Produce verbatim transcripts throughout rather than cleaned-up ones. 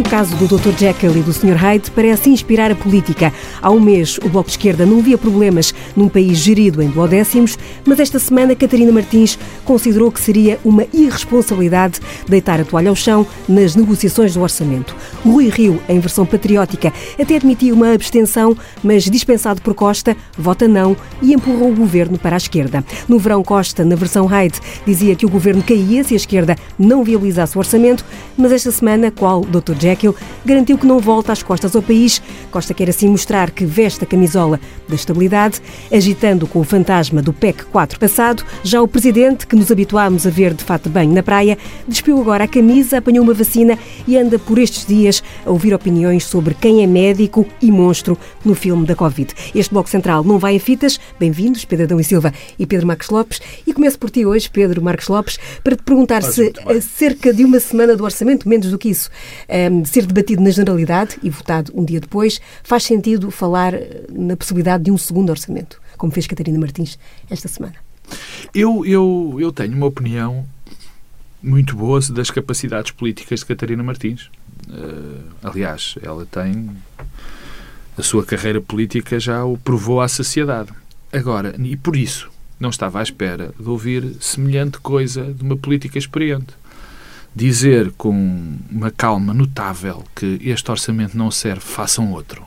caso do doutor Jekyll e do senhor Hyde parece inspirar a política. Há um mês, o Bloco de Esquerda não via problemas num país gerido em duodécimos, mas esta semana Catarina Martins considerou que seria uma irresponsabilidade deitar a toalha ao chão nas negociações do orçamento. Rui Rio, em versão patriótica, até admitiu uma abstenção, mas dispensado por Costa, vota não e empurrou o governo para a esquerda. No verão, Costa, na versão Hyde, dizia que o governo caía se a esquerda não viabilizasse o orçamento, mas esta semana, qual doutor Jekyll, garantiu que não volta às costas ao país. Costa quer assim mostrar que veste a camisola da estabilidade, agitando com o fantasma do P E C quatro passado. Já o presidente, que nos habituámos a ver de fato de banho na praia, despiu agora a camisa, apanhou uma vacina e anda por estes dias a ouvir opiniões sobre quem é médico e monstro no filme da Covid. Este Bloco Central não vai a fitas. Bem-vindos, Pedro Adão e Silva e Pedro Marcos Lopes. E começo por ti hoje, Pedro Marcos Lopes, para te perguntar Faz se a cerca de uma semana do orçamento, menos do que isso, um, ser debatido na generalidade e votado um dia depois, faz sentido falar na possibilidade de um segundo orçamento, como fez Catarina Martins esta semana? Eu, eu, eu tenho uma opinião muito boa das capacidades políticas de Catarina Martins. Uh, aliás, ela tem... A sua carreira política já o provou à saciedade. Agora, e por isso, não estava à espera de ouvir semelhante coisa de uma política experiente. Dizer com uma calma notável que este orçamento não serve, façam outro.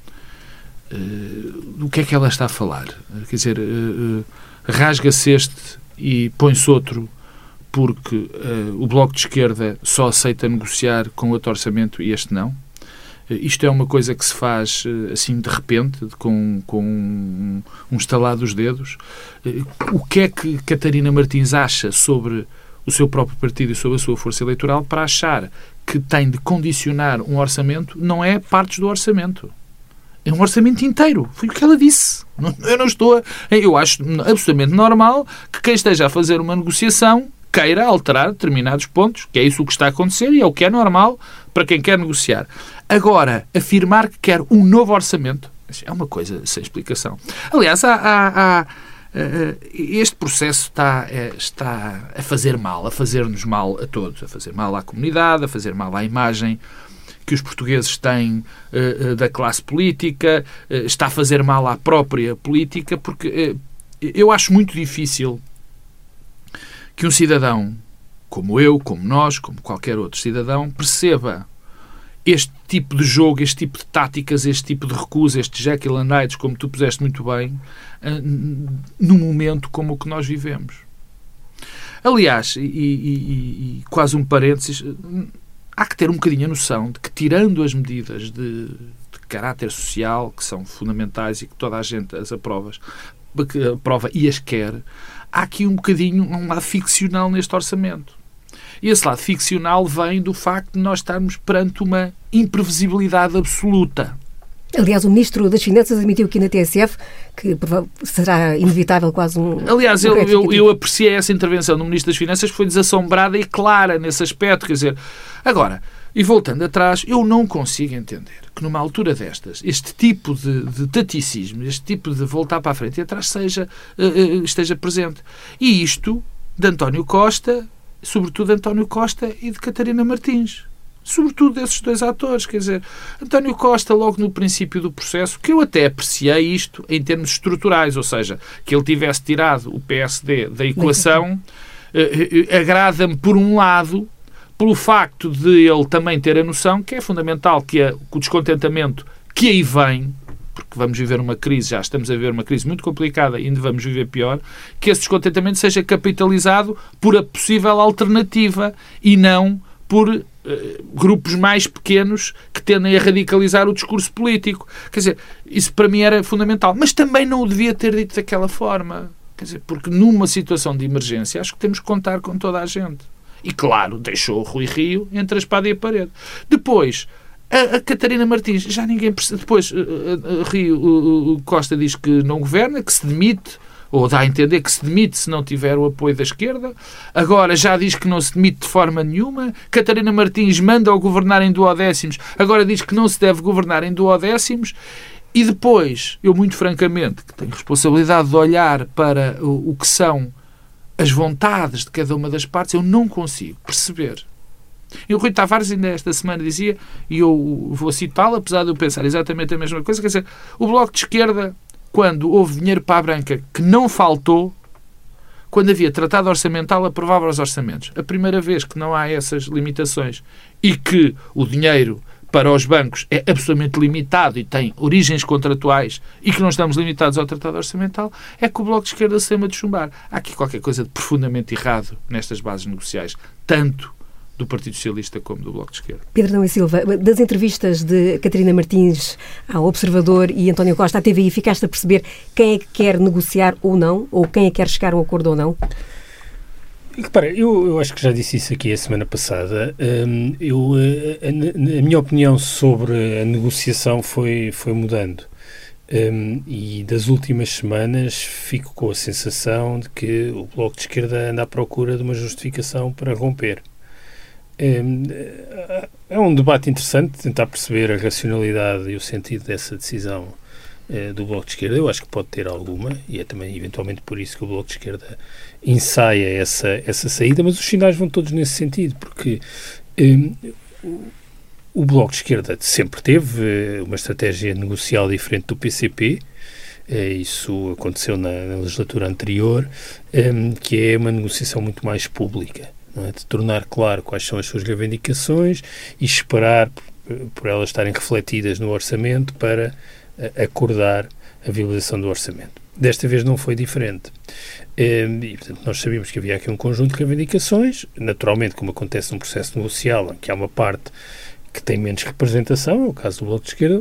Uh, do que é que ela está a falar? Quer dizer, uh, uh, rasga-se este e põe-se outro porque uh, o Bloco de Esquerda só aceita negociar com outro orçamento e este não? Uh, isto é uma coisa que se faz uh, assim de repente, com, com um, um estalar dos dedos. Uh, o que é que Catarina Martins acha sobre o seu próprio partido e sobre a sua força eleitoral para achar que tem de condicionar um orçamento? Não é partes do orçamento. É um orçamento inteiro. Foi o que ela disse. Não, eu não estou a... Eu acho absolutamente normal que quem esteja a fazer uma negociação queira alterar determinados pontos, que é isso que está a acontecer e é o que é normal para quem quer negociar. Agora, afirmar que quer um novo orçamento é uma coisa sem explicação. Aliás, há... há, há este processo está, está a fazer mal, a fazer-nos mal a todos, a fazer mal à comunidade, a fazer mal à imagem que os portugueses têm uh, da classe política, uh, está a fazer mal à própria política, porque uh, eu acho muito difícil que um cidadão como eu, como nós, como qualquer outro cidadão, perceba este tipo de jogo, este tipo de táticas, este tipo de recusa, este Jekyll and Hyde, como tu puseste muito bem, num momento como o que nós vivemos. Aliás, e, e, e quase um parênteses, há que ter um bocadinho a noção de que, tirando as medidas de, de caráter social, que são fundamentais e que toda a gente as aprova, que aprova e as quer, há aqui um bocadinho um lado ficcional neste orçamento. E esse lado ficcional vem do facto de nós estarmos perante uma imprevisibilidade absoluta. Aliás, o Ministro das Finanças admitiu aqui na T S F que será inevitável quase um... Aliás, um eu, eu, eu apreciei essa intervenção do Ministro das Finanças, que foi desassombrada e clara nesse aspecto. Quer dizer, agora, e voltando atrás, eu não consigo entender que numa altura destas, este tipo de, de taticismo, este tipo de voltar para a frente e atrás seja, uh, esteja presente. E isto de António Costa... sobretudo António Costa e de Catarina Martins. Sobretudo desses dois atores. Quer dizer, António Costa, logo no princípio do processo, que eu até apreciei isto em termos estruturais, ou seja, que ele tivesse tirado o P S D da equação, eh, eh, agrada-me, por um lado, pelo facto de ele também ter a noção que é fundamental que, a, que o descontentamento que aí vem, porque vamos viver uma crise, já estamos a viver uma crise muito complicada e ainda vamos viver pior, que esse descontentamento seja capitalizado por a possível alternativa e não por uh, grupos mais pequenos que tendem a radicalizar o discurso político. Quer dizer, isso para mim era fundamental. Mas também não o devia ter dito daquela forma. Quer dizer, porque numa situação de emergência acho que temos que contar com toda a gente. E claro, deixou o Rui Rio entre a espada e a parede. Depois... A, a Catarina Martins, já ninguém percebe. Depois, uh, uh, Rio uh, uh, Costa diz que não governa, que se demite, ou dá a entender que se demite se não tiver o apoio da esquerda. Agora já diz que não se demite de forma nenhuma. Catarina Martins manda-o governar em duodécimos, agora diz que não se deve governar em duodécimos. E depois, eu muito francamente, que tenho responsabilidade de olhar para o, o que são as vontades de cada uma das partes, eu não consigo perceber E o Rui Tavares ainda esta semana dizia, e eu vou citá-lo, apesar de eu pensar exatamente a mesma coisa, quer dizer, o Bloco de Esquerda, quando houve dinheiro para a banca que não faltou, quando havia tratado orçamental, aprovava os orçamentos. A primeira vez que não há essas limitações e que o dinheiro para os bancos é absolutamente limitado e tem origens contratuais e que não estamos limitados ao tratado orçamental, é que o Bloco de Esquerda se ama de chumbar. Há aqui qualquer coisa de profundamente errado nestas bases negociais, tanto do Partido Socialista como do Bloco de Esquerda. Pedro Adão e Silva, das entrevistas de Catarina Martins ao Observador e António Costa à T V I, ficaste a perceber quem é que quer negociar ou não, ou quem é que quer chegar a um acordo ou não? Repara, eu, eu acho que já disse isso aqui a semana passada. Um, eu, a, a, a minha opinião sobre a negociação foi, foi mudando. Um, e das últimas semanas fico com a sensação de que o Bloco de Esquerda anda à procura de uma justificação para romper. Um, é um debate interessante tentar perceber a racionalidade e o sentido dessa decisão uh, do Bloco de Esquerda. Eu acho que pode ter alguma, e é também eventualmente por isso que o Bloco de Esquerda ensaia essa, essa saída, mas os sinais vão todos nesse sentido, porque um, o, o Bloco de Esquerda sempre teve uma estratégia negocial diferente do P C P. Isso aconteceu na, na legislatura anterior, um, que é uma negociação muito mais pública, não é? De tornar claro quais são as suas reivindicações e esperar por, por elas estarem refletidas no orçamento para uh, acordar a viabilização do orçamento. Desta vez não foi diferente. E, portanto, nós sabíamos que havia aqui um conjunto de reivindicações, naturalmente, como acontece num processo negocial, em que há uma parte que tem menos representação, é o caso do Bloco de Esquerda,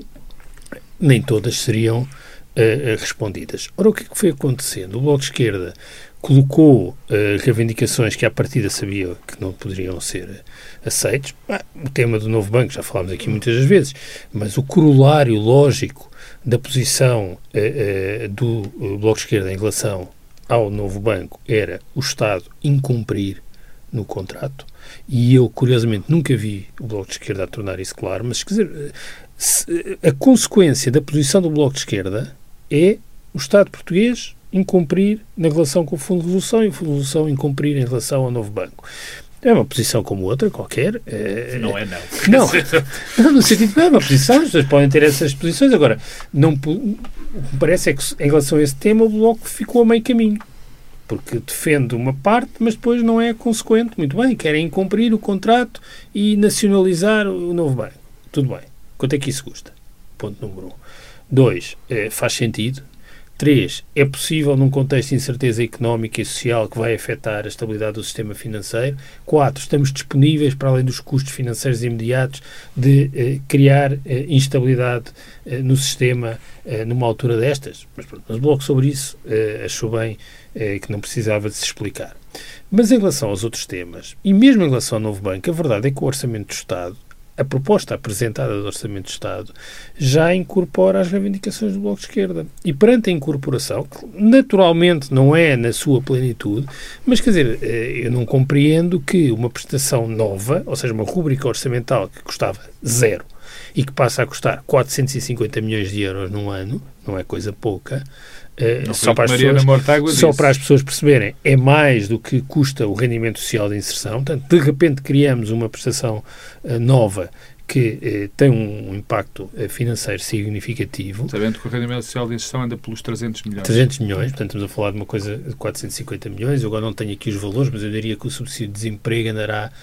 nem todas seriam uh, respondidas. Ora, o que é que foi acontecendo? O Bloco de Esquerda colocou uh, reivindicações que à partida sabia que não poderiam ser aceitos. Ah, o tema do novo banco, já falámos aqui muitas das vezes, mas o corolário lógico da posição uh, uh, do uh, Bloco de Esquerda em relação ao novo banco era o Estado incumprir no contrato, e eu, curiosamente, nunca vi o Bloco de Esquerda a tornar isso claro, mas, quer dizer, se, a consequência da posição do Bloco de Esquerda é o Estado português incumprir na relação com o Fundo de Resolução e o Fundo de Resolução incumprir em relação ao novo banco. É uma posição como outra, qualquer. É, não é não. Não, não, no sentido que é uma posição, as pessoas podem ter essas posições. Agora, não, o que me parece é que em relação a esse tema o Bloco ficou a meio caminho, porque defende uma parte, mas depois não é consequente. Muito bem, querem incumprir o contrato e nacionalizar o novo banco. Tudo bem. Quanto é que isso custa? Ponto número um. Dois, é, faz sentido. Três, é possível num contexto de incerteza económica e social que vai afetar a estabilidade do sistema financeiro. Quatro, estamos disponíveis, para além dos custos financeiros imediatos, de eh, criar eh, instabilidade eh, no sistema eh, numa altura destas. Mas, mas o Bloco sobre isso eh, achou bem eh, que não precisava de se explicar. Mas em relação aos outros temas, e mesmo em relação ao novo banco, a verdade é que o Orçamento do Estado, a proposta apresentada do Orçamento do Estado, já incorpora as reivindicações do Bloco de Esquerda. E perante a incorporação, que naturalmente não é na sua plenitude, mas quer dizer, eu não compreendo que uma prestação nova, ou seja, uma rúbrica orçamental que custava zero e que passa a custar quatrocentos e cinquenta milhões de euros num ano, não é coisa pouca, Uh, só, para as pessoas, só para as pessoas perceberem, é mais do que custa o rendimento social de inserção. Portanto, de repente criamos uma prestação uh, nova que uh, tem um impacto uh, financeiro significativo. Sabendo que o rendimento social de inserção anda pelos trezentos milhões. trezentos milhões, portanto estamos a falar de uma coisa de quatrocentos e cinquenta milhões. Eu agora não tenho aqui os valores, mas eu diria que o subsídio de desemprego andará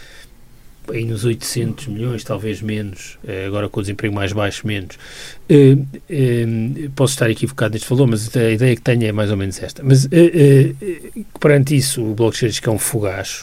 aí nos oitocentos milhões, talvez menos, agora com o desemprego mais baixo, menos. Uh, uh, posso estar equivocado neste valor, mas a ideia que tenho é mais ou menos esta. Mas, uh, uh, perante isso, o Bloco de Esquerda diz que é um fogacho.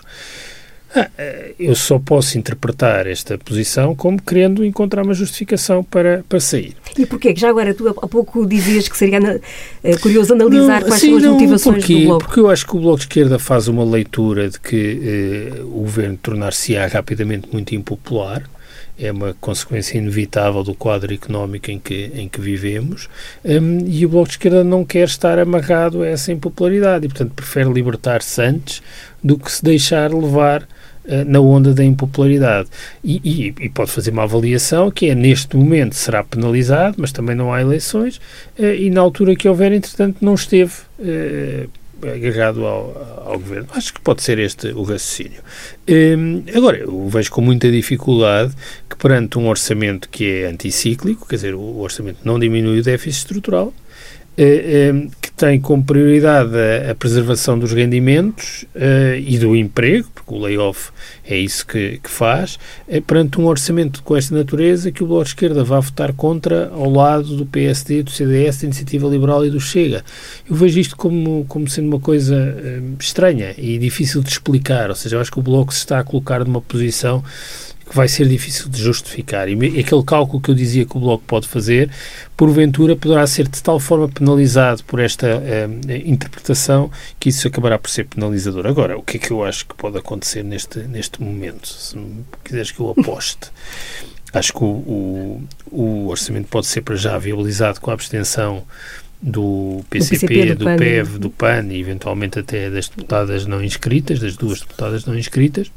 Ah, eu só posso interpretar esta posição como querendo encontrar uma justificação para, para sair. E porquê? Já agora, tu há pouco dizias que seria uh, curioso analisar não, quais sim, são as não, motivações porquê? do Bloco. Porque eu acho que o Bloco de Esquerda faz uma leitura de que uh, o governo tornar-se-á rapidamente muito impopular. É uma consequência inevitável do quadro económico em que, em que vivemos, um, e o Bloco de Esquerda não quer estar amarrado a essa impopularidade e, portanto, prefere libertar-se antes do que se deixar levar uh, na onda da impopularidade. E, e, e pode fazer uma avaliação que é, neste momento, será penalizado, mas também não há eleições, uh, e na altura que houver, entretanto, não esteve uh, agarrado ao, ao governo. Acho que pode ser este o raciocínio. Um, agora, eu vejo com muita dificuldade que perante um orçamento que é anticíclico, quer dizer, o orçamento não diminui o déficit estrutural, Uh, um, que tem como prioridade a, a preservação dos rendimentos uh, e do emprego, porque o layoff é isso que, que faz, uh, perante um orçamento com esta natureza, que o Bloco de Esquerda vai votar contra ao lado do P S D, do C D S, da Iniciativa Liberal e do Chega. Eu vejo isto como, como sendo uma coisa uh, estranha e difícil de explicar, ou seja, eu acho que o Bloco se está a colocar numa posição que vai ser difícil de justificar. E aquele cálculo que eu dizia que o Bloco pode fazer, porventura poderá ser de tal forma penalizado por esta eh, interpretação que isso acabará por ser penalizador. Agora, o que é que eu acho que pode acontecer neste, neste momento? Se quiseres que eu aposte. Acho que o, o, o orçamento pode ser para já viabilizado com a abstenção do P C P, do, P C P, do, do P E V, do P A N e eventualmente até das deputadas não inscritas, das duas deputadas não inscritas.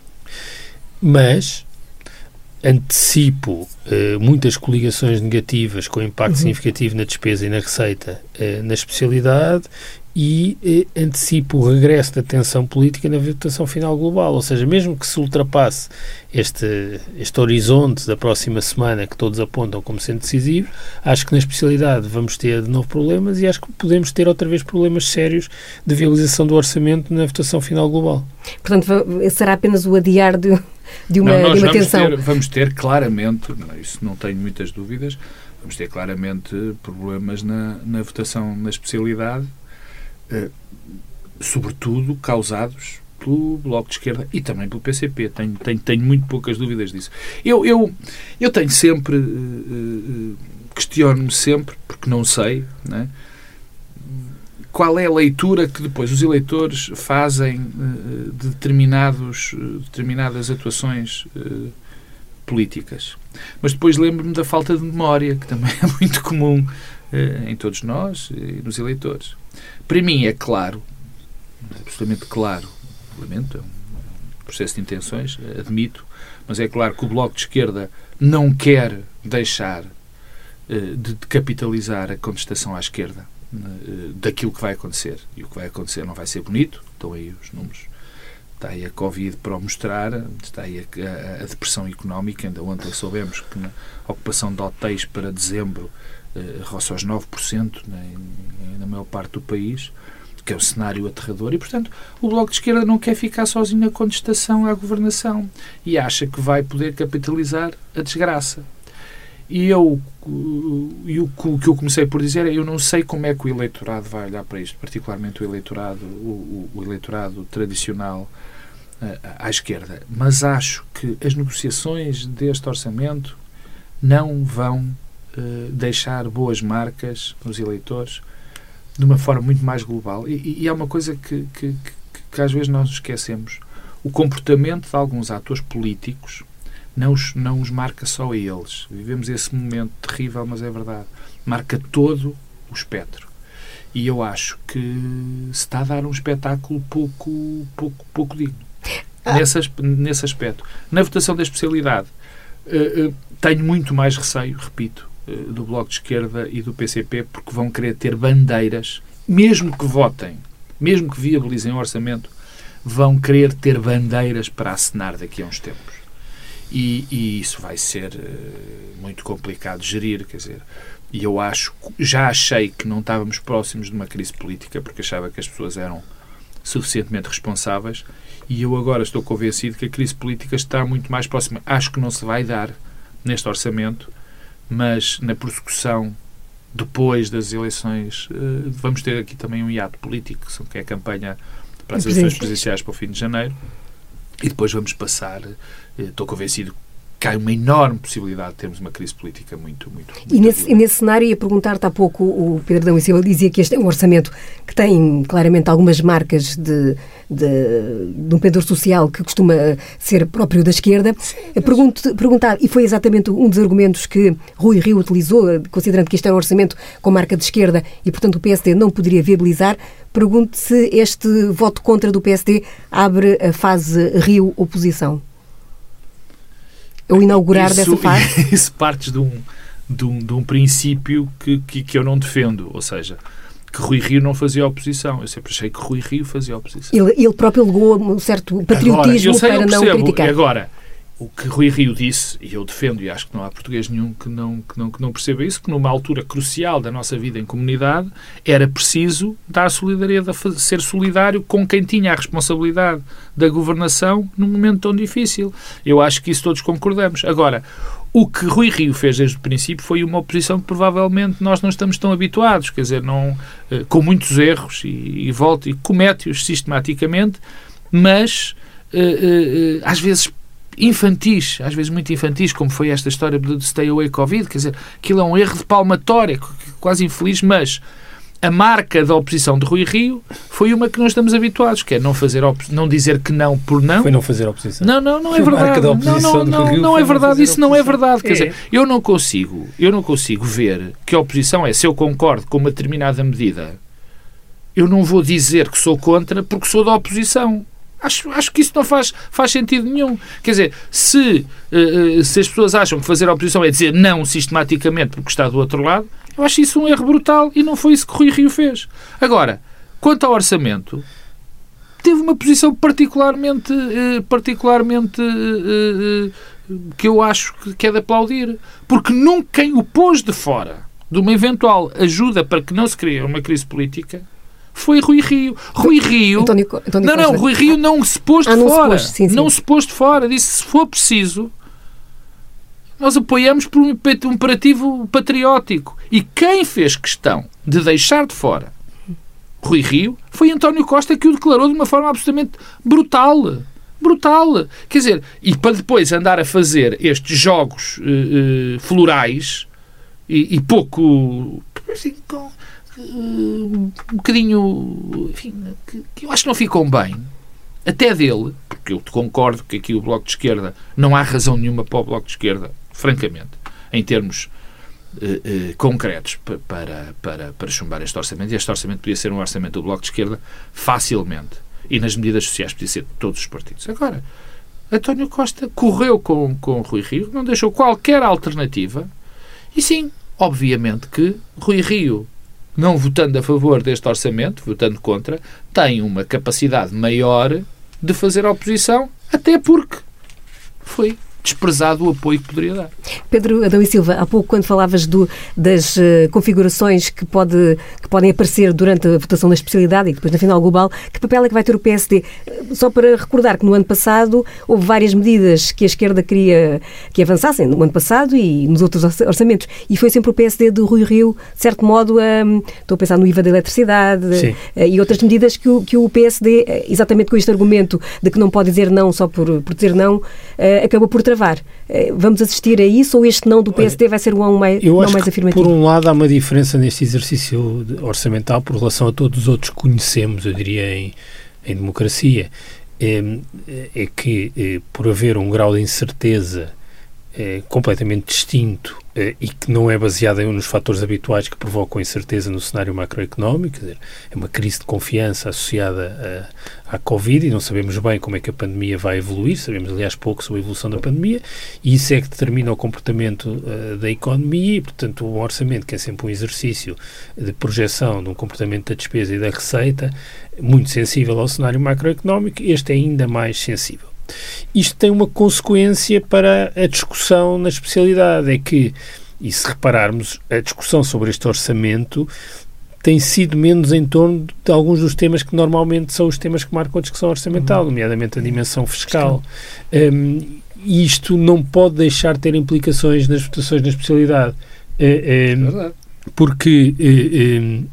Mas antecipo eh, muitas coligações negativas com impacto uhum. significativo na despesa e na receita eh, na especialidade e eh, antecipo o regresso da tensão política na votação final global. Ou seja, mesmo que se ultrapasse este, este horizonte da próxima semana que todos apontam como sendo decisivo, acho que na especialidade vamos ter de novo problemas e acho que podemos ter outra vez problemas sérios de viabilização do orçamento na votação final global. Portanto, será apenas o adiar de... de uma, não, nós de uma vamos tensão. Ter, vamos ter claramente, isso não tenho muitas dúvidas, vamos ter claramente problemas na, na votação na especialidade, eh, sobretudo causados pelo Bloco de Esquerda e também pelo P C P. Tenho, tenho, tenho muito poucas dúvidas disso. Eu, eu, eu tenho sempre, eh, eh, questiono-me sempre, porque não sei, né, qual é a leitura que depois os eleitores fazem uh, de determinados, uh, determinadas atuações uh, políticas. Mas depois lembro-me da falta de memória, que também é muito comum uh, em todos nós e nos eleitores. Para mim é claro, absolutamente claro, lamento, é um processo de intenções, admito, mas é claro que o Bloco de Esquerda não quer deixar uh, de capitalizar a contestação à esquerda daquilo que vai acontecer. E o que vai acontecer não vai ser bonito, estão aí os números, está aí a Covid para o mostrar, está aí a, a, a depressão económica, ainda ontem soubemos que na ocupação de hotéis para dezembro eh, roça aos nove por cento na, na maior parte do país, que é um cenário aterrador, e portanto o Bloco de Esquerda não quer ficar sozinho na contestação à governação e acha que vai poder capitalizar a desgraça. E eu, e o que eu comecei por dizer é, eu não sei como é que o eleitorado vai olhar para isto, particularmente o eleitorado, o, o eleitorado tradicional uh, à esquerda, mas acho que as negociações deste orçamento não vão uh, deixar boas marcas nos eleitores de uma forma muito mais global. E, e é uma coisa que, que, que, que às vezes nós esquecemos. O comportamento de alguns atores políticos Não os, não os marca só a eles. Vivemos esse momento terrível, mas é verdade. Marca todo o espectro. E eu acho que se está a dar um espetáculo pouco, pouco, pouco digno. Ah. Nesse, nesse aspecto. Na votação da especialidade, uh, uh, tenho muito mais receio, repito, uh, do Bloco de Esquerda e do P C P, porque vão querer ter bandeiras, mesmo que votem, mesmo que viabilizem o orçamento, vão querer ter bandeiras para acenar daqui a uns tempos. E, e isso vai ser uh, muito complicado de gerir, quer dizer, e eu acho, já achei que não estávamos próximos de uma crise política, porque achava que as pessoas eram suficientemente responsáveis, e eu agora estou convencido que a crise política está muito mais próxima. Acho que não se vai dar neste orçamento, mas na prossecução depois das eleições, uh, vamos ter aqui também um hiato político, que é a campanha para as eleições presidenciais para o fim de janeiro, e depois vamos passar. Estou convencido que há uma enorme possibilidade de termos uma crise política muito, muito, muito e, nesse, e nesse cenário, ia perguntar-te há pouco, o Pedro Adão e Silva dizia que este é um orçamento que tem claramente algumas marcas de, de, de um pendor social que costuma ser próprio da esquerda. Pergunto, perguntar, e foi exatamente um dos argumentos que Rui Rio utilizou, considerando que este era um orçamento com marca de esquerda e, portanto, o P S D não poderia viabilizar. Pergunto se este voto contra do P S D abre a fase Rio-oposição. Ou inaugurar isso, dessa fase? Isso parte de um, de um, de um princípio que, que, que eu não defendo. Ou seja, que Rui Rio não fazia oposição. Eu sempre achei que Rui Rio fazia oposição. Ele, ele próprio alegou um certo patriotismo agora, sei, para não criticar. Agora, o que Rui Rio disse, e eu defendo, e acho que não há português nenhum que não, que não, que não perceba isso, que numa altura crucial da nossa vida em comunidade era preciso dar solidariedade, ser solidário com quem tinha a responsabilidade da governação num momento tão difícil. Eu acho que isso todos concordamos. Agora, o que Rui Rio fez desde o princípio foi uma oposição que provavelmente nós não estamos tão habituados, quer dizer, não, com muitos erros, e, e volta e comete-os sistematicamente, mas às vezes infantis, às vezes muito infantis, como foi esta história do Stay Away Covid, quer dizer, aquilo é um erro de palmatória, quase infeliz, mas a marca da oposição de Rui Rio foi uma que nós estamos habituados, que é não fazer não dizer que não por não. Foi não fazer oposição. Não, não, não é verdade. Não, não, não, não é verdade, isso não é verdade. Quer dizer, eu não consigo, eu não consigo ver que a oposição é, se eu concordo com uma determinada medida, eu não vou dizer que sou contra porque sou da oposição. Acho, acho que isso não faz, faz sentido nenhum. Quer dizer, se, uh, se as pessoas acham que fazer a oposição é dizer não sistematicamente porque está do outro lado, eu acho isso um erro brutal e não foi isso que Rui Rio fez. Agora, quanto ao orçamento, teve uma posição particularmente, uh, particularmente uh, uh, que eu acho que é de aplaudir. Porque nunca quem o pôs de fora de uma eventual ajuda para que não se crie uma crise política foi Rui Rio. Rui Rio... António, António não, não, Rui Rio não se pôs de ah, não fora. Se pôs, sim, sim. Não se pôs de fora. Disse, se for preciso, nós apoiamos por um imperativo patriótico. E quem fez questão de deixar de fora Rui Rio foi António Costa, que o declarou de uma forma absolutamente brutal. Brutal. Quer dizer, e para depois andar a fazer estes jogos uh, uh, florais e, e pouco... Assim, com, um bocadinho, enfim, que, que eu acho que não ficam bem, até dele, porque eu concordo que aqui o Bloco de Esquerda não há razão nenhuma para o Bloco de Esquerda, francamente, em termos uh, uh, concretos para, para, para chumbar este orçamento, e este orçamento podia ser um orçamento do Bloco de Esquerda facilmente, e nas medidas sociais podia ser de todos os partidos. Agora, António Costa correu com, com Rui Rio, não deixou qualquer alternativa, e sim, obviamente que Rui Rio, não votando a favor deste orçamento, votando contra, tem uma capacidade maior de fazer oposição, até porque foi desprezado o apoio que poderia dar. Pedro Adão e Silva, há pouco quando falavas do, das uh, configurações que, pode, que podem aparecer durante a votação da especialidade e depois na final global, que papel é que vai ter o P S D? Só para recordar que no ano passado houve várias medidas que a esquerda queria que avançassem no ano passado e nos outros orçamentos, e foi sempre o P S D de Rui Rio, de certo modo, um, estou a pensar no I V A da eletricidade uh, e outras medidas que o, que o P S D, exatamente com este argumento de que não pode dizer não só por, por dizer não, uh, acabou por travar. Vamos assistir a isso ou este não do P S D vai ser um não mais, eu não acho mais que, afirmativo? Por um lado, há uma diferença neste exercício orçamental por relação a todos os outros que conhecemos, eu diria, em, em democracia. É, é que, é, por haver um grau de incerteza é, completamente distinto é, e que não é baseado nos fatores habituais que provocam incerteza no cenário macroeconómico, quer dizer, é uma crise de confiança associada à Covid e não sabemos bem como é que a pandemia vai evoluir, sabemos aliás pouco sobre a evolução da pandemia e isso é que determina o comportamento uh, da economia e, portanto, um orçamento que é sempre um exercício de projeção de um comportamento da despesa e da receita muito sensível ao cenário macroeconómico, este é ainda mais sensível. Isto tem uma consequência para a discussão na especialidade, é que, e se repararmos, a discussão sobre este orçamento tem sido menos em torno de alguns dos temas que normalmente são os temas que marcam a discussão orçamental, nomeadamente a dimensão fiscal. Um, isto não pode deixar de ter implicações nas votações na especialidade, uh, um, porque... Uh, um,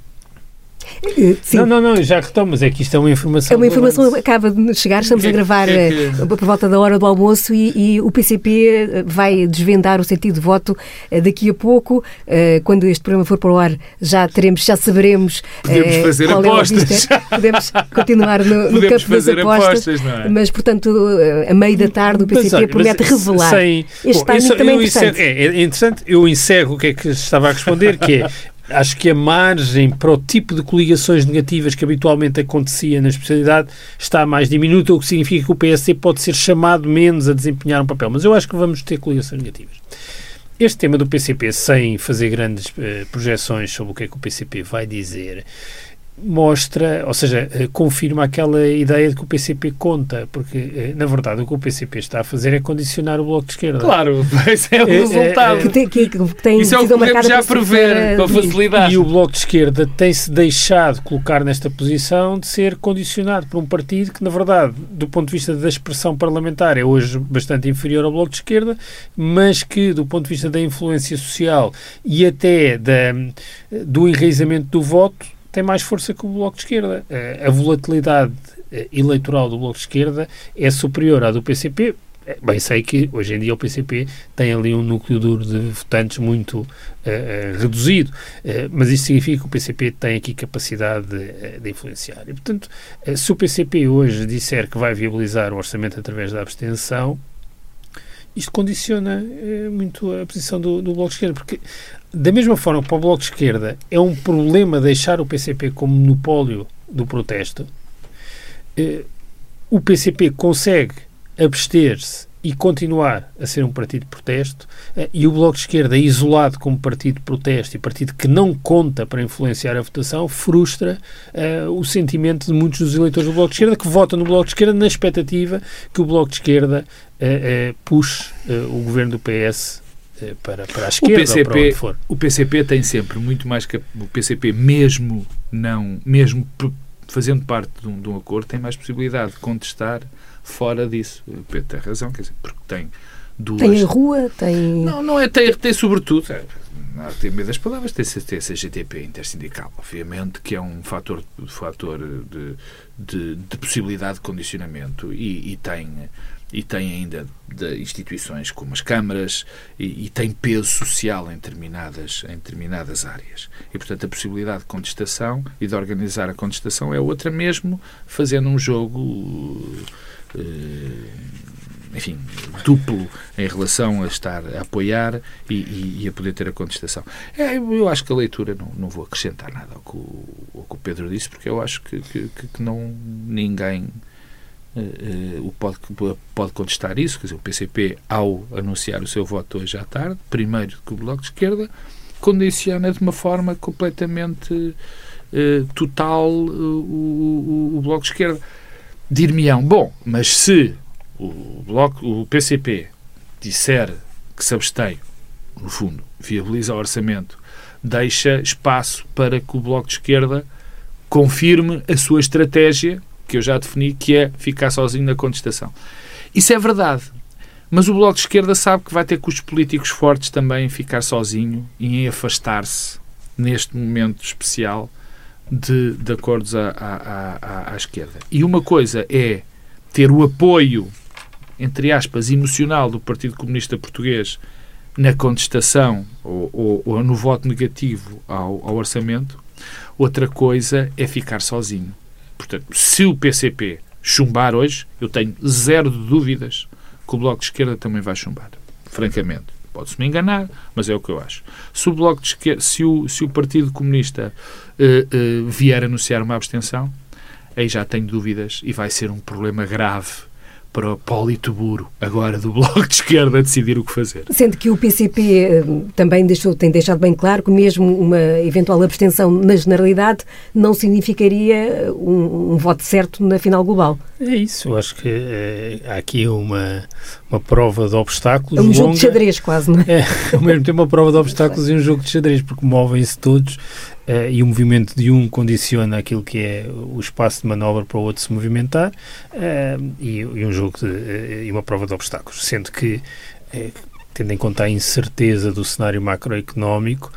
Sim. Não, não, não, já retomo, mas é que isto é uma informação... É uma informação que acaba de chegar, estamos que, a gravar que, que... por volta da hora do almoço e, e o P C P vai desvendar o sentido de voto daqui a pouco. Quando este programa for para o ar já teremos, já saberemos... Podemos fazer qual apostas. É Podemos continuar no, no campo das apostas, não é? Mas, portanto, a meio da tarde o P C P mas, olha, promete revelar. Sem... Este Bom, timing também é interessante. Encerro, é, é interessante, eu encerro o que é que estava a responder, que é acho que a margem para o tipo de coligações negativas que habitualmente acontecia na especialidade está mais diminuta, o que significa que o P S D pode ser chamado menos a desempenhar um papel. Mas eu acho que vamos ter coligações negativas. este tema do P C P, sem fazer grandes uh, projeções sobre o que é que o P C P vai dizer, mostra, ou seja, confirma aquela ideia de que o P C P conta, porque, na verdade, o que o P C P está a fazer é condicionar o Bloco de Esquerda. Claro, esse é o é, resultado. É, que tem, que, que tem Isso é o que podemos já prever, para facilidade. E, e o Bloco de Esquerda tem-se deixado colocar nesta posição de ser condicionado por um partido que, na verdade, do ponto de vista da expressão parlamentar, é hoje bastante inferior ao Bloco de Esquerda, mas que, do ponto de vista da influência social e até da, do enraizamento do voto, tem mais força que o Bloco de Esquerda. A volatilidade eleitoral do Bloco de Esquerda é superior à do P C P. Bem, sei que hoje em dia o P C P tem ali um núcleo duro de votantes muito uh, uh, reduzido, uh, mas isso significa que o P C P tem aqui capacidade de, de influenciar. E, portanto, uh, se o P C P hoje disser que vai viabilizar o orçamento através da abstenção, isto condiciona uh, muito a posição do, do Bloco de Esquerda, porque da mesma forma que para o Bloco de Esquerda é um problema deixar o P C P como monopólio do protesto, eh, o P C P consegue abster-se e continuar a ser um partido de protesto, eh, e o Bloco de Esquerda, isolado como partido de protesto e partido que não conta para influenciar a votação, frustra eh, o sentimento de muitos dos eleitores do Bloco de Esquerda que votam no Bloco de Esquerda na expectativa que o Bloco de Esquerda eh, eh, puxe eh, o governo do P S Para, para a esquerda, o P C P, ou para onde for. O P C P tem sempre muito mais que o P C P, mesmo não, mesmo fazendo parte de um, de um acordo, tem mais possibilidade de contestar fora disso. O Pedro tem razão, quer dizer, porque tem duas... Tem a rua, tem... Não, não é, tem, tem sobretudo, é, não tem medo das palavras, tem a C G T P intersindical, obviamente, que é um fator, fator de, de, de possibilidade de condicionamento e, e tem... e tem ainda de instituições como as câmaras e, e tem peso social em determinadas, em determinadas áreas. E, portanto, a possibilidade de contestação e de organizar a contestação é outra, mesmo fazendo um jogo, eh, enfim, duplo em relação a estar a apoiar e, e, e a poder ter a contestação. É, eu acho que a leitura, não, não vou acrescentar nada ao que o, ao que o Pedro disse, porque eu acho que, que, que não ninguém... Uh, uh, pode, pode contestar isso, quer dizer, o P C P, ao anunciar o seu voto hoje à tarde, primeiro que o Bloco de Esquerda, condiciona de uma forma completamente uh, total uh, o, o, o Bloco de Esquerda. Dir-me-ão, bom, mas se o, bloco, o P C P disser que se abstém, no fundo, viabiliza o orçamento, deixa espaço para que o Bloco de Esquerda confirme a sua estratégia, que eu já defini, que é ficar sozinho na contestação. Isso é verdade. Mas o Bloco de Esquerda sabe que vai ter custos políticos fortes também em ficar sozinho e em afastar-se, neste momento especial, de, de acordos à, à, à, à esquerda. E uma coisa é ter o apoio, entre aspas, emocional do Partido Comunista Português na contestação ou, ou, ou no voto negativo ao, ao orçamento. Outra coisa é ficar sozinho. Portanto, se o P C P chumbar hoje, eu tenho zero de dúvidas que o Bloco de Esquerda também vai chumbar. Francamente. Pode-se me enganar, mas é o que eu acho. Se o, Bloco de Esquerda, se o, se o Partido Comunista uh, uh, vier anunciar uma abstenção, aí já tenho dúvidas e vai ser um problema grave para o Politburo, agora do Bloco de Esquerda, decidir o que fazer. Sendo que o P C P uh, também deixou, tem deixado bem claro que mesmo uma eventual abstenção na generalidade não significaria um, um voto certo na final global. É isso, eu acho que é, há aqui uma, uma prova de obstáculos. É um longa. jogo de xadrez quase, não é? É, ao mesmo tempo uma prova de obstáculos e um jogo de xadrez, porque movem-se todos. Uh, e o movimento de um condiciona aquilo que é o espaço de manobra para o outro se movimentar, uh, e, e um jogo de, uh, e uma prova de obstáculos, sendo que, uh, tendo em conta a incerteza do cenário macroeconómico,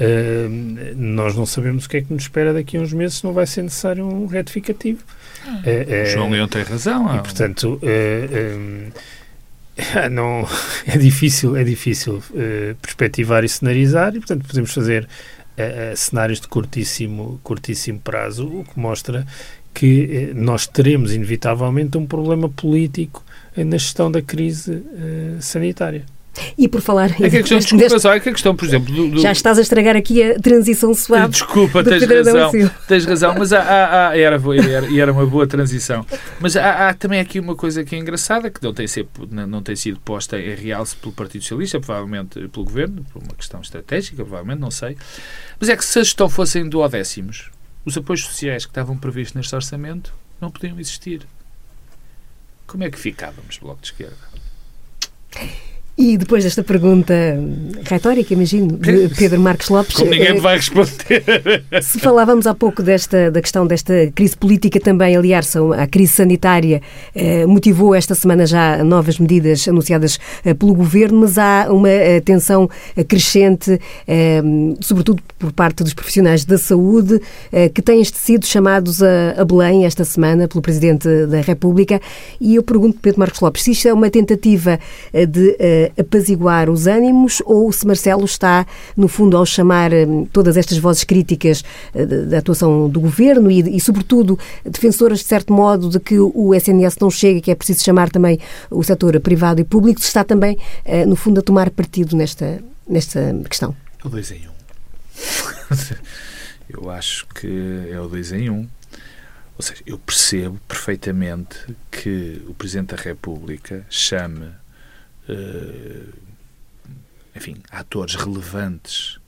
uh, nós não sabemos o que é que nos espera daqui a uns meses, se não vai ser necessário um retificativo. Uh, uh, João Leão tem razão. E, portanto, uh, um, não, é difícil, é difícil uh, perspectivar e cenarizar, e, portanto, podemos fazer a, a cenários de curtíssimo, curtíssimo prazo, o que mostra que eh, nós teremos inevitavelmente um problema político eh, na gestão da crise eh, sanitária. E por falar... É que a questão, desculpa deste... só, é que a questão, por exemplo... Do, do... Já estás a estragar aqui a transição suave. Desculpa, tens razão, tens razão, mas há, há, há, era, era, era uma boa transição. Mas há, há também aqui uma coisa que é engraçada, que não tem, ser, não tem sido posta em realce pelo Partido Socialista, provavelmente pelo Governo, por uma questão estratégica, provavelmente, não sei. Mas é que se a gestão fossem duodécimos, os apoios sociais que estavam previstos neste orçamento não podiam existir. Como é que ficávamos, Bloco de Esquerda? E depois desta pergunta retórica, imagino, de Pedro Marcos Lopes... Como ninguém me vai responder. Se falávamos há pouco desta, da questão desta crise política também aliar-se à crise sanitária, eh, motivou esta semana já novas medidas anunciadas eh, pelo Governo, mas há uma eh, tensão crescente, eh, sobretudo por parte dos profissionais da saúde, eh, que têm sido chamados a, a Belém esta semana pelo Presidente da República. E eu pergunto, Pedro Marcos Lopes, se isto é uma tentativa eh, de... Eh, apaziguar os ânimos, ou se Marcelo está, no fundo, ao chamar todas estas vozes críticas da atuação do Governo e, e, sobretudo, defensoras, de certo modo, de que o S N S não chega, que é preciso chamar também o setor privado e público, se está também, no fundo, a tomar partido nesta, nesta questão? É o dois em um. Eu acho que é o dois em um. Ou seja, eu percebo perfeitamente que o Presidente da República chame Uh, enfim, atores relevantes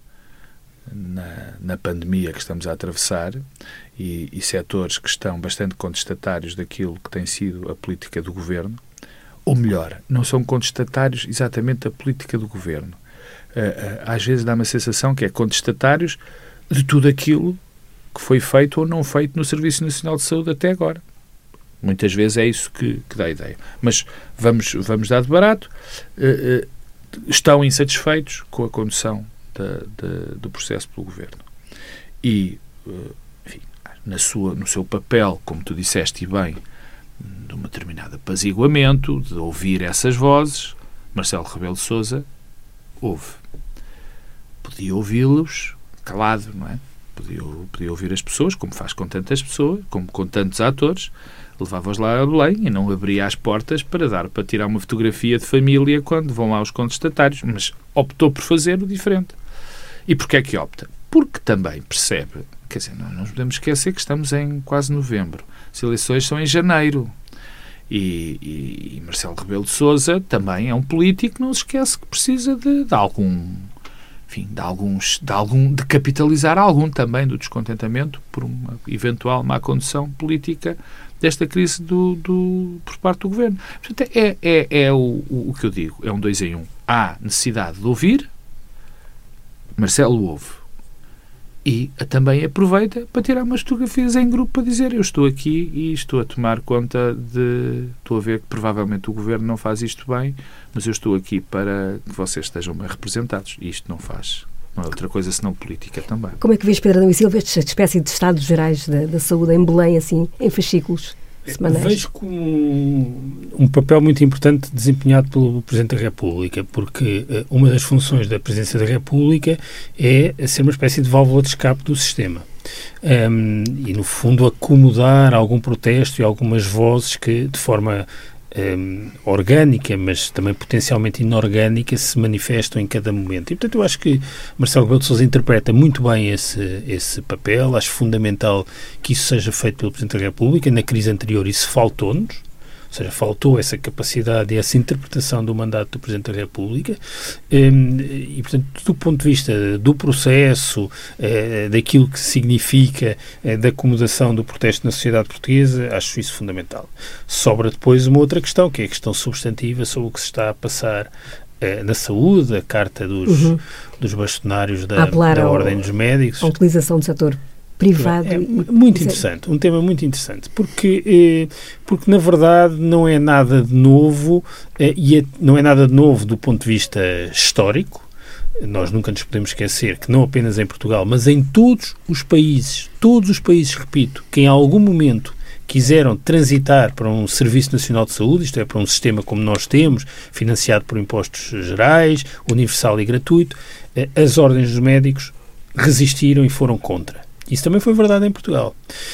na, na pandemia que estamos a atravessar e, e setores que estão bastante contestatários daquilo que tem sido a política do Governo, ou melhor, não são contestatários exatamente da política do Governo. Uh, uh, às vezes dá uma sensação que é contestatários de tudo aquilo que foi feito ou não feito no Serviço Nacional de Saúde até agora. Muitas vezes é isso que, que dá a ideia. Mas vamos, vamos dar de barato. Uh, uh, estão insatisfeitos com a condução da, da, do processo pelo Governo. E, uh, enfim, na sua, no seu papel, como tu disseste e bem, de um determinado apaziguamento, de ouvir essas vozes, Marcelo Rebelo de Sousa ouve. Podia ouvi-los calado, não é? Podia, podia ouvir as pessoas, como faz com tantas pessoas, como com tantos atores, levava-os lá a Belém e não abria as portas para dar, para tirar uma fotografia de família quando vão lá os contestatários, mas optou por fazer o diferente. E porquê é que opta? Porque também percebe, quer dizer, não nos podemos esquecer que estamos em quase novembro, as eleições são em janeiro, e, e, e Marcelo Rebelo de Sousa também é um político que não se esquece que precisa de, de algum... enfim, de, alguns, de, algum, de capitalizar algum também do descontentamento por uma eventual má condução política desta crise do, do, por parte do Governo. Portanto, é, é, é o, o, o que eu digo, é um dois em um. Há necessidade de ouvir, Marcelo ouve, e também aproveita para tirar umas fotografias em grupo para dizer eu estou aqui e estou a tomar conta de... Estou a ver que provavelmente o Governo não faz isto bem, mas eu estou aqui para que vocês estejam bem representados. E isto não faz... Não é outra coisa senão política também. Como é que vês, Pedro Adão e Silva, esta espécie de Estados Gerais da, da Saúde em Belém, assim, em fascículos semanais? Vejo como um, um papel muito importante desempenhado pelo Presidente da República, porque uh, uma das funções da Presidência da República é ser uma espécie de válvula de escape do sistema. Um, e, no fundo, acomodar algum protesto e algumas vozes que, de forma Um, orgânica, mas também potencialmente inorgânica, se manifestam em cada momento. E, portanto, eu acho que Marcelo Rebelo de Sousa interpreta muito bem esse, esse papel. Acho fundamental que isso seja feito pelo Presidente da República. Na crise anterior isso faltou-nos, ou seja, faltou essa capacidade e essa interpretação do mandato do Presidente da República um, e, portanto, do ponto de vista do processo, uh, daquilo que significa uh, da acomodação do protesto na sociedade portuguesa, acho isso fundamental. Sobra depois uma outra questão, que é a questão substantiva sobre o que se está a passar uh, na saúde, a carta dos, uhum. dos bastonários da, da Ordem dos Médicos. A utilização do setor privado. É, é muito interessante, um tema muito interessante, porque, eh, porque na verdade não é nada de novo eh, e é, não é nada de novo do ponto de vista histórico. Nós nunca nos podemos esquecer que não apenas em Portugal, mas em todos os países, todos os países, repito, que em algum momento quiseram transitar para um Serviço Nacional de Saúde, isto é, para um sistema como nós temos, financiado por impostos gerais, universal e gratuito, eh, as ordens dos médicos resistiram e foram contra. Isso também foi verdade em Portugal.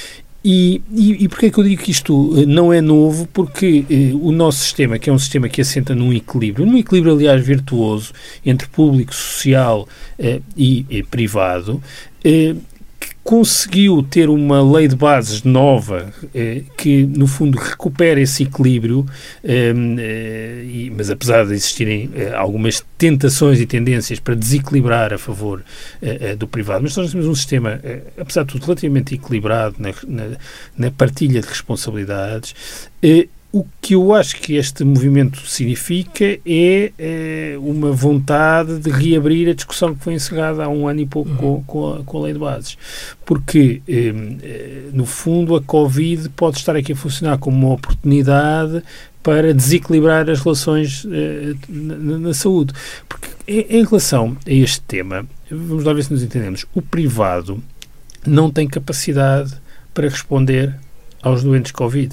E, e, e porquê é que eu digo que isto não é novo? Porque eh, o nosso sistema, que é um sistema que assenta num equilíbrio, num equilíbrio, aliás, virtuoso, entre público, social eh, e, e privado, eh, que conseguiu ter uma lei de bases nova eh, que, no fundo, recupera esse equilíbrio, eh, eh, e, mas apesar de existirem eh, algumas tentações e tendências para desequilibrar a favor eh, eh, do privado, mas nós temos um sistema, eh, apesar de tudo, relativamente equilibrado na, na, na partilha de responsabilidades. Eh, O que eu acho que este movimento significa é, é uma vontade de reabrir a discussão que foi encerrada há um ano e pouco uhum. com, com, a, com a Lei de Bases. Porque, eh, no fundo, a Covid pode estar aqui a funcionar como uma oportunidade para desequilibrar as relações eh, na, na saúde. Porque, em, em relação a este tema, vamos lá ver se nos entendemos, o privado não tem capacidade para responder aos doentes Covid.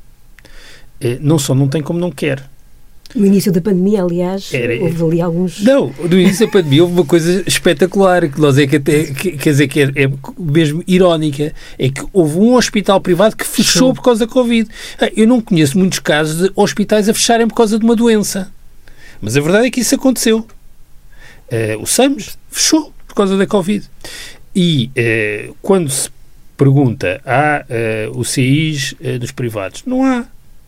Não só não tem, como não quer. No início da pandemia, aliás, Era, houve ali alguns... Não, no início da pandemia houve uma coisa espetacular, que nós é que até, que, quer dizer, que é, é mesmo irónica, é que houve um hospital privado que fechou por causa da Covid. Eu não conheço muitos casos de hospitais a fecharem por causa de uma doença. Mas a verdade é que isso aconteceu. Uh, o SAMS fechou por causa da Covid. E uh, quando se pergunta, há uh, o C Is uh, dos privados? Não há.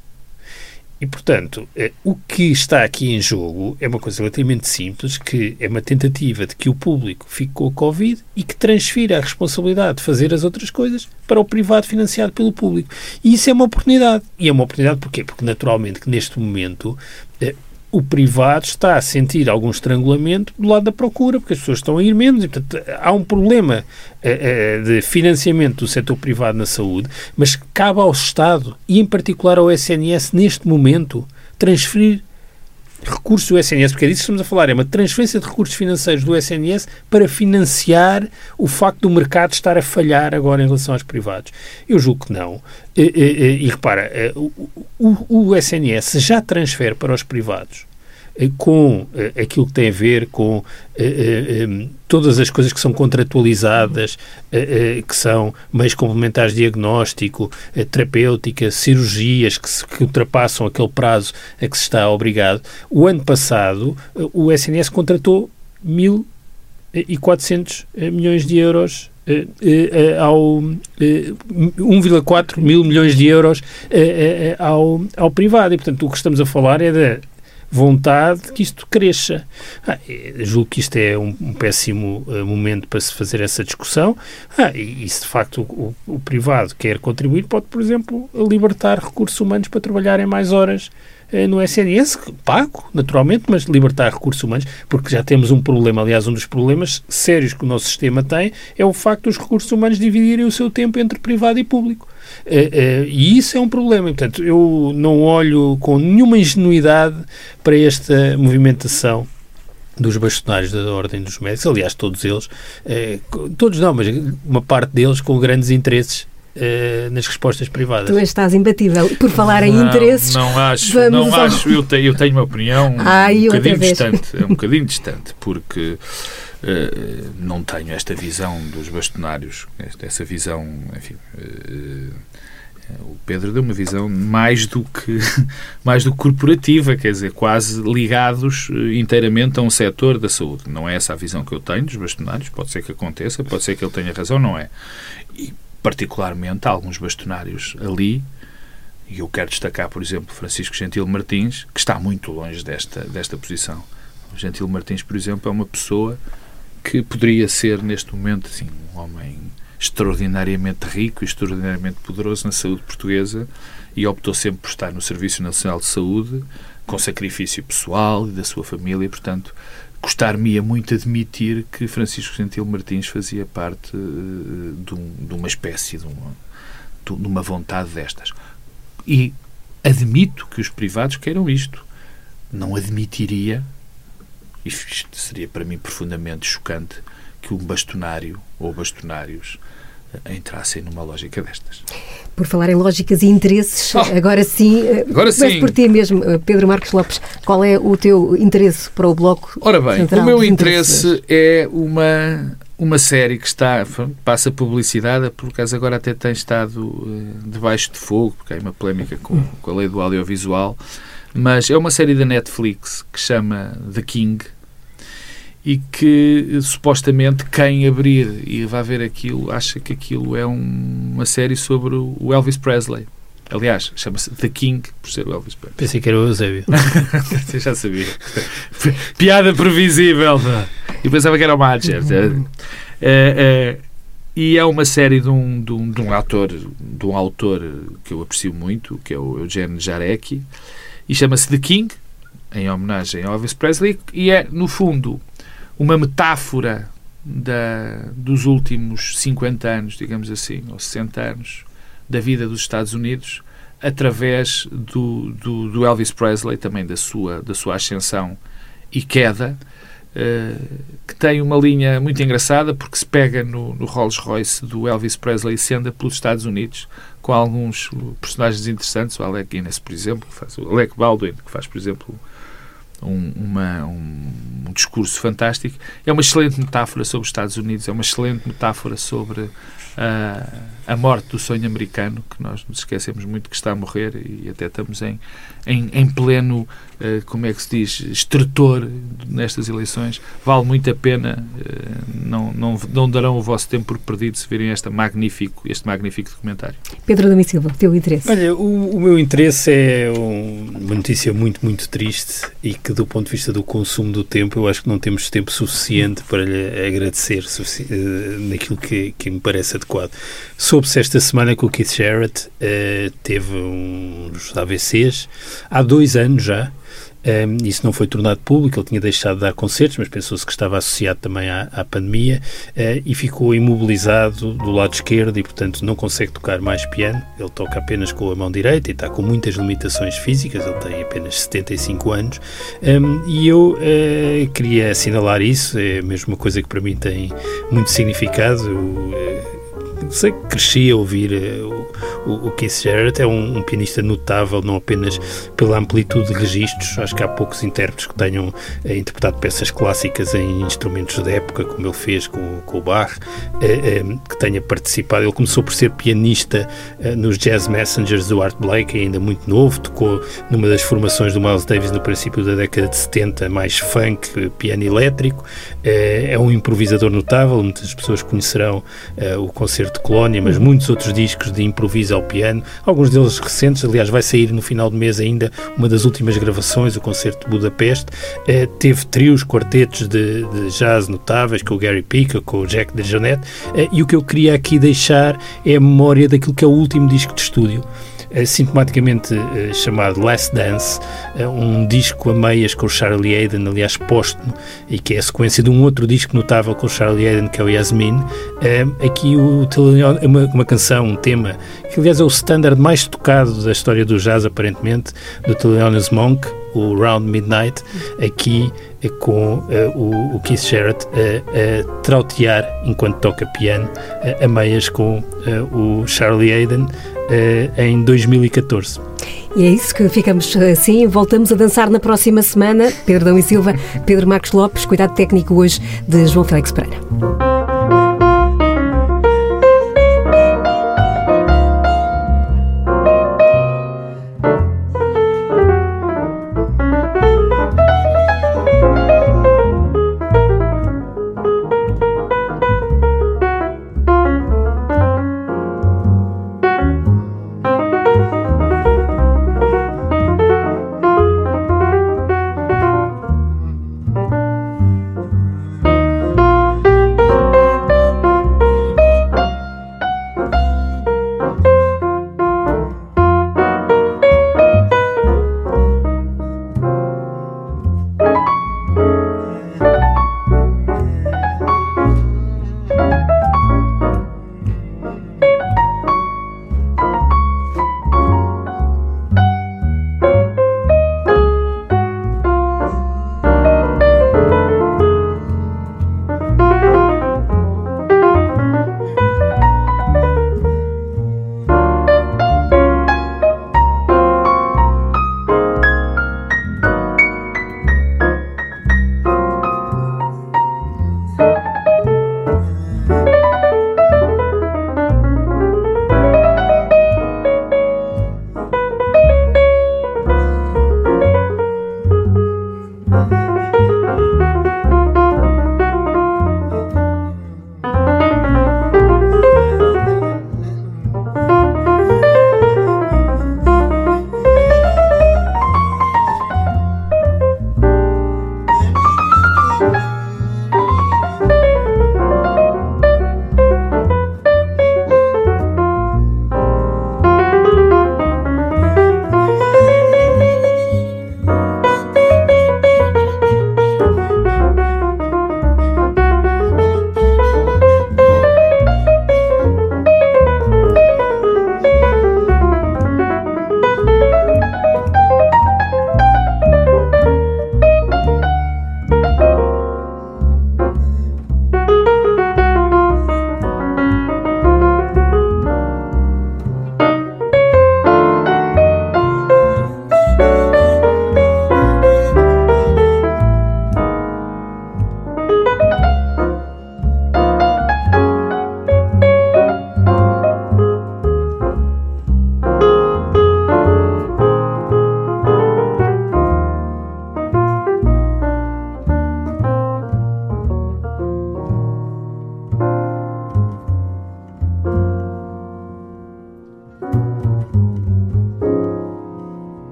E, portanto, eh, o que está aqui em jogo é uma coisa relativamente simples, que é uma tentativa de que o público fique com a Covid e que transfira a responsabilidade de fazer as outras coisas para o privado financiado pelo público. E isso é uma oportunidade. E é uma oportunidade porquê? Porque, naturalmente, que neste momento eh, o privado está a sentir algum estrangulamento do lado da procura, porque as pessoas estão a ir menos e, portanto, há um problema uh, uh, de financiamento do setor privado na saúde, mas cabe ao Estado e, em particular, ao S N S, neste momento, transferir recursos do S N S, porque é disso que estamos a falar, é uma transferência de recursos financeiros do S N S para financiar o facto do mercado estar a falhar agora em relação aos privados. Eu julgo que não. E, e, e repara, o, o, o S N S já transfere para os privados com aquilo que tem a ver com uh, uh, todas as coisas que são contratualizadas, uh, uh, que são meios complementares de diagnóstico, uh, terapêutica, cirurgias que, se, que ultrapassam aquele prazo a que se está obrigado. O ano passado, uh, o S N S contratou mil e quatrocentos milhões de euros uh, uh, ao uh, um vírgula quatro mil milhões de euros uh, uh, ao, ao privado. E, portanto, o que estamos a falar é da vontade que isto cresça. Ah, julgo que isto é um, um péssimo uh, momento para se fazer essa discussão. Ah, e, e se de facto o, o, o privado quer contribuir, pode, por exemplo, libertar recursos humanos para trabalharem mais horas uh, no S N S, pago, naturalmente, mas libertar recursos humanos, porque já temos um problema, aliás, um dos problemas sérios que o nosso sistema tem é o facto dos recursos humanos dividirem o seu tempo entre privado e público. Uh, uh, e isso é um problema. E, portanto, eu não olho com nenhuma ingenuidade para esta movimentação dos bastonários da Ordem dos Médicos, aliás, todos eles, uh, todos não, mas uma parte deles com grandes interesses uh, nas respostas privadas. Tu estás imbatível. Por falar em não, interesses... Não acho, não ao... acho. Eu tenho, eu tenho uma opinião Ai, um bocadinho distante, é um bocadinho distante, porque Uh, não tenho esta visão dos bastonários, esta, essa visão, enfim, uh, uh, o Pedro deu uma visão mais do que mais do que corporativa, quer dizer, quase ligados uh, inteiramente a um setor da saúde. Não é essa a visão que eu tenho dos bastonários, pode ser que aconteça, pode ser que ele tenha razão, não é. E, particularmente, há alguns bastonários ali, e eu quero destacar, por exemplo, Francisco Gentil Martins, que está muito longe desta, desta posição. O Gentil Martins, por exemplo, é uma pessoa que poderia ser, neste momento, assim, um homem extraordinariamente rico e extraordinariamente poderoso na saúde portuguesa, e optou sempre por estar no Serviço Nacional de Saúde, com sacrifício pessoal e da sua família. Portanto, gostar-me-ia muito admitir que Francisco Gentil Martins fazia parte uh, de, um, de uma espécie, de uma, de uma vontade destas. E admito que os privados queiram isto. Não admitiria... Isto seria para mim profundamente chocante que um bastonário ou bastonários entrassem numa lógica destas. Por falar em lógicas e interesses, oh, agora sim, agora começo sim. por ti mesmo, Pedro Marcos Lopes, qual é o teu interesse para o Bloco? Ora bem, o meu interesse é uma uma série que está, passa publicidade, por acaso agora até tem estado uh, debaixo de fogo, porque há uma polémica com, com a lei do audiovisual, mas é uma série da Netflix que chama The King e que supostamente quem abrir e vai ver aquilo acha que aquilo é um, uma série sobre o Elvis Presley. Aliás, chama-se The King por ser o Elvis Presley. Pensei que era o Eusébio. Você já sabia. Piada previsível. E pensava que era o Madger. Uh, uh, e é uma série de um, de, um, de um autor, de um autor que eu aprecio muito, que é o Eugene Jarecki, e chama-se The King, em homenagem ao Elvis Presley, e é, no fundo, uma metáfora da, dos últimos cinquenta anos, digamos assim, ou sessenta anos, da vida dos Estados Unidos, através do, do, do Elvis Presley, também da sua, da sua ascensão e queda, uh, que tem uma linha muito engraçada, porque se pega no, no Rolls Royce do Elvis Presley e se anda pelos Estados Unidos, com alguns personagens interessantes, o Alec Guinness, por exemplo, que faz, o Alec Baldwin, que faz, por exemplo, um, uma, um, um discurso fantástico. É uma excelente metáfora sobre os Estados Unidos, é uma excelente metáfora sobre a, a morte do sonho americano, que nós nos esquecemos muito que está a morrer, e até estamos em, em, em pleno, uh, como é que se diz, estertor nestas eleições. Vale muito a pena, uh, não, não, não darão o vosso tempo por perdido se virem esta magnífico, este magnífico documentário. Pedro Adão e Silva, teu interesse? Olha, o, o meu interesse é um, uma notícia muito, muito triste, e que do ponto de vista do consumo do tempo, eu acho que não temos tempo suficiente para lhe agradecer sufici- uh, naquilo que, que me parece adequado. Soube-se esta semana que o Keith Jarrett uh, teve uns A V Cs há dois anos já. Um, isso não foi tornado público, ele tinha deixado de dar concertos, mas pensou-se que estava associado também à, à pandemia, uh, e ficou imobilizado do lado esquerdo e, portanto, não consegue tocar mais piano. Ele toca apenas com a mão direita e está com muitas limitações físicas, ele tem apenas setenta e cinco anos, um, e eu uh, queria assinalar isso. É mesmo uma coisa que para mim tem muito significado. Eu, uh, sei que cresci a ouvir uh, o, o Keith Jarrett. É um, um pianista notável, não apenas pela amplitude de registros. Acho que há poucos intérpretes que tenham uh, interpretado peças clássicas em instrumentos da época, como ele fez com, com o Bach, uh, um, que tenha participado. Ele começou por ser pianista uh, nos Jazz Messengers do Art Blakey, ainda muito novo, tocou numa das formações do Miles Davis no princípio da década de setenta, mais funk, piano elétrico. Uh, é um improvisador notável, muitas pessoas conhecerão uh, o concerto de Colónia, mas muitos outros discos de improviso ao piano, alguns deles recentes. Aliás, vai sair no final do mês ainda uma das últimas gravações, o concerto de Budapeste. Uh, teve trios, quartetos de, de jazz notáveis, com o Gary Pica, com o Jack DeJohnette, uh, e o que eu queria aqui deixar é a memória daquilo que é o último disco de estúdio, Uh, sintomaticamente uh, chamado Last Dance, uh, um disco a meias com o Charlie Haden, aliás póstumo, e que é a sequência de um outro disco notável com o Charlie Haden, que é o Yasmin. Uh, aqui o Thelonious, uma, uma canção, um tema, que aliás é o standard mais tocado da história do jazz, aparentemente, do Thelonious Monk, o Round Midnight, aqui uh, com uh, o, o Keith Jarrett uh, a trautear enquanto toca piano, uh, a meias com uh, o Charlie Haden, Uh, em dois mil e catorze. E é isso que ficamos assim. Voltamos a dançar na próxima semana. Pedro Adão e Silva, Pedro Marcos Lopes, cuidado técnico hoje de João Félix Pereira.